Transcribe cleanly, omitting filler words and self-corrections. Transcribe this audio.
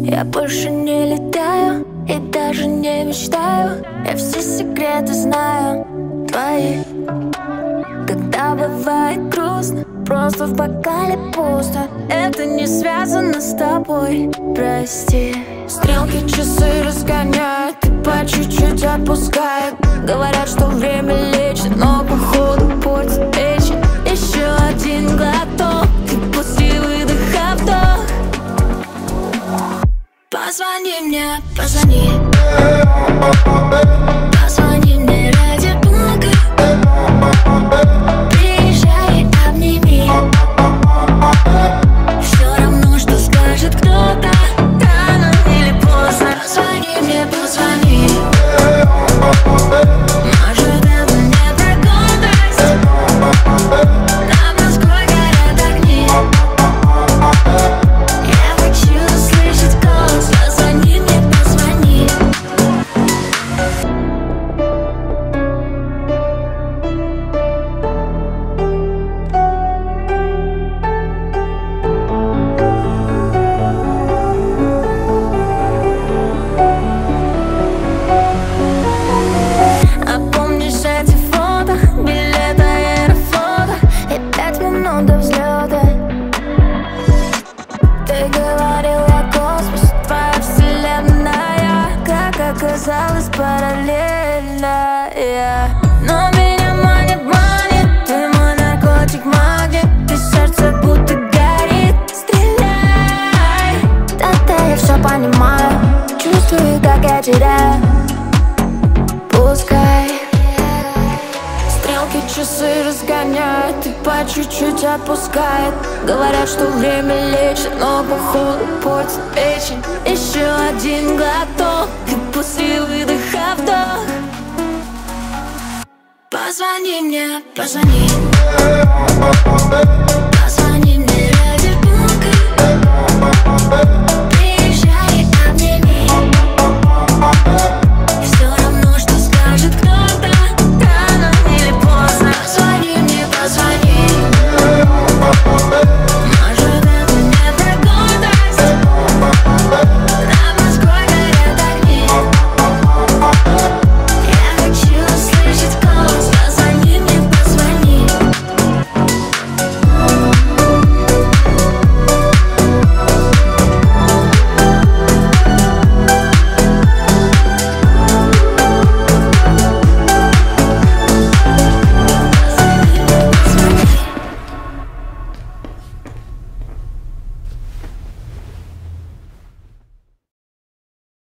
Я больше не летаю и даже не мечтаю. Я все секреты знаю твои. Когда бывает грустно, просто в бокале пусто. Это не связано с тобой, прости. Стрелки часы разгоняют и по чуть-чуть отпускают. Говорят, что время лечит, но походу портит печень. Еще один глоток и после выдоха вдох. Позвони мне, позвони. Позвони мне ради бога. Приезжай, обними. Все равно, что скажет кто-то, рано или поздно. Позвони мне, позвони. Может, это не про гордость. Над Москвой горят огни. Я хочу услышать голос. Позвони мне, позвони. А помнишь эти фото, билет аэрофлота и 5 минут до взлета? Ты говорила космос, твоя вселенная, как оказалось, параллельная. Но меня манит, ты мой наркотик, магнит. И сердце будто горит, стреляй. Да-да, я все понимаю, чувствую, как я теряю. Пускай стрелки часы разгоняют и по чуть-чуть отпускает. Говорят, что время лечит, но походу портит печень. Еще один глоток и после выдоха вдох. Позвони мне, позвони.